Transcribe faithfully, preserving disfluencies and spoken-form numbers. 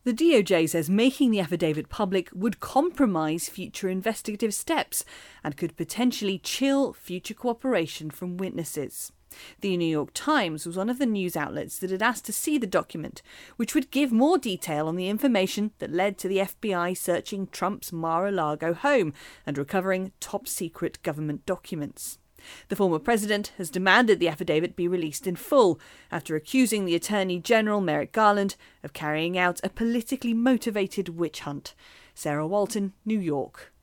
The D O J says making the affidavit public would compromise future investigative steps and could potentially chill future cooperation from witnesses. The New York Times was one of the news outlets that had asked to see the document, which would give more detail on the information that led to the F B I searching Trump's Mar-a-Lago home and recovering top-secret government documents. The former president has demanded the affidavit be released in full after accusing the Attorney General Merrick Garland of carrying out a politically motivated witch hunt. Sarah Walton, New York.